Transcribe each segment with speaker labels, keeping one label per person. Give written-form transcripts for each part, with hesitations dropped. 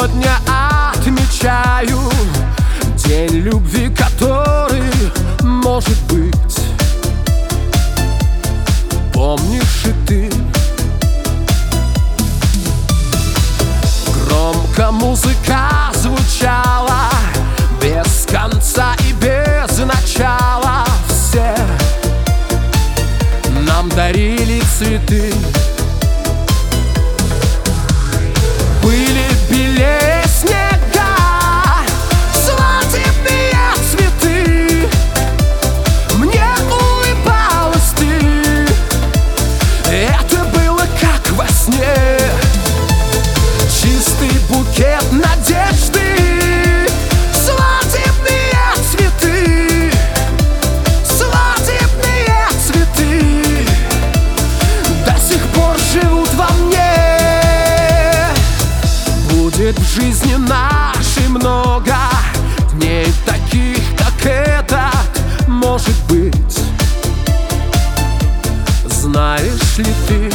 Speaker 1: Сегодня отмечаю день любви, который, может быть, помнишь и ты. Громко музыка звучала, без конца и без начала. Все нам дарили цветы. Были белее снега свадебные цветы. Мне улыбалась ты, это было как во сне. Чистый букет надежды, свадебные цветы, свадебные цветы до сих пор живут во мне. Будет в жизни нашей много дней таких, как этот, может быть. Знаешь ли ты,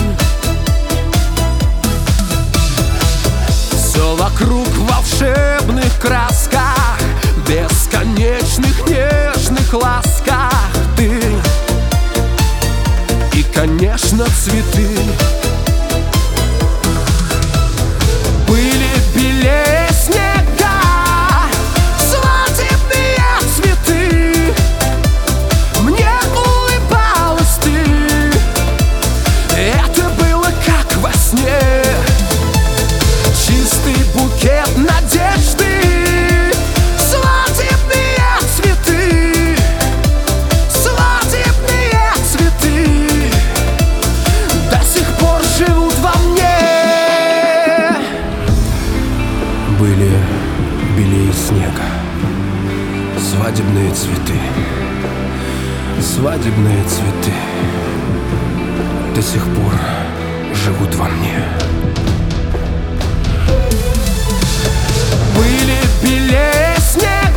Speaker 1: все вокруг в волшебных красках, бесконечных нежных ласках. Ты и, конечно, цветы. Были белее снега свадебные цветы. Мне улыбалась ты, это было как во сне. Чистый букет надежды, свадебные цветы, свадебные цветы до сих пор живут во мне. Были белее снега свадебные цветы, свадебные цветы до сих пор живут во мне. Были белее снега